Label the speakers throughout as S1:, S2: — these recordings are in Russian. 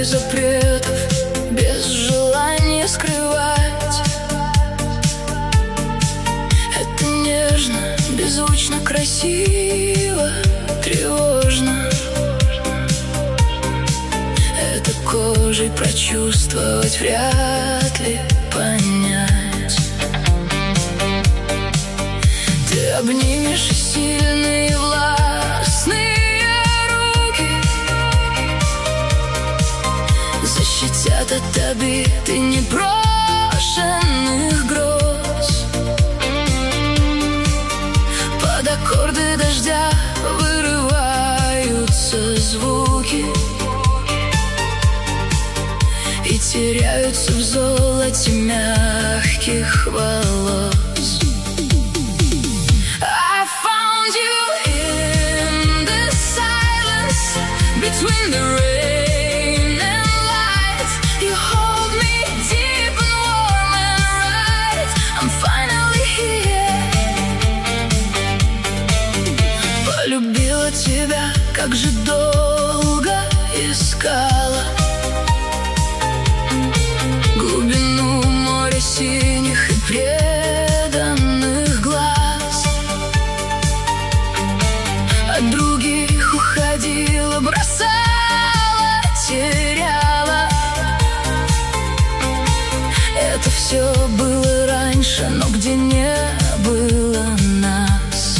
S1: запретов, без желания скрывать. Это нежно, беззвучно, красиво, тревожно. Это кожей прочувствовать, вряд ли понять. Ты обнимешь, и сильные властные руки защитят от обид и непрошенных гроз. Под аккорды дождя вырываются звуки и теряются в золоте мягких волос. Between the rain and light, you hold me deep and warm and right. I'm finally here. Полюбила тебя, как же долго искала глубину моря синих и преданных глаз. От других уходила, бросала, теряла. Это все было раньше, но где не было нас.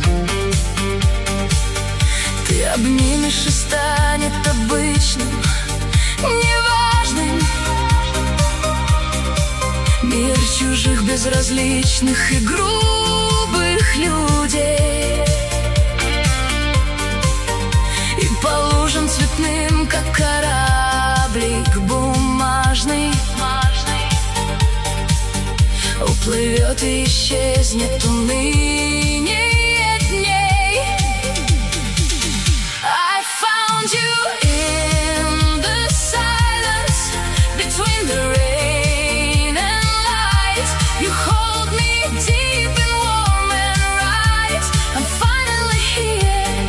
S1: Ты обнимешь, и станет обычным, неважным мир чужих, безразличных и грубых людей. И по лужам цветным, как кораблик бумажный, уплывет и исчезнет уныние дней. I found you in the silence, between the rain and light. You hold me deep and warm and right. I'm finally here.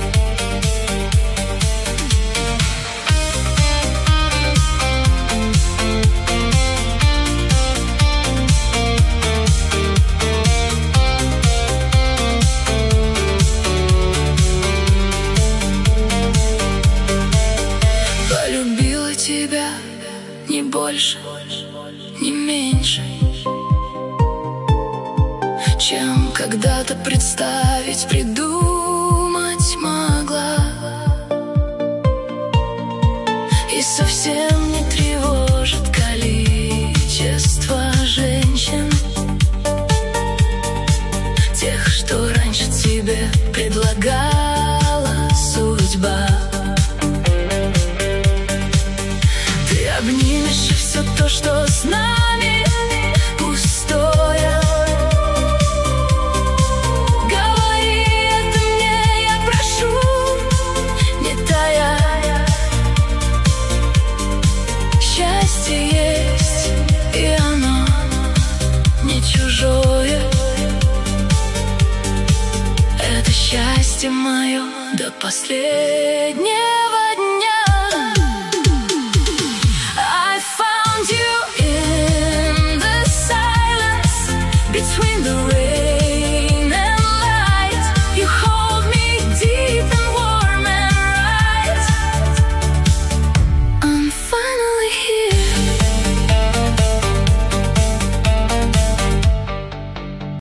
S1: Полюбила тебя не больше, не меньше, чем когда-то представить, придумать могла. И совсем не тревожит количество женщин, тех, что раньше тебе предлагала судьба. Ты обнимешь, и все то, что с нами пустое. Говори это мне, я прошу, не тая. Счастье есть, и оно не чужое. Это счастье мое до последнего дня. I found you in the silence, between the rain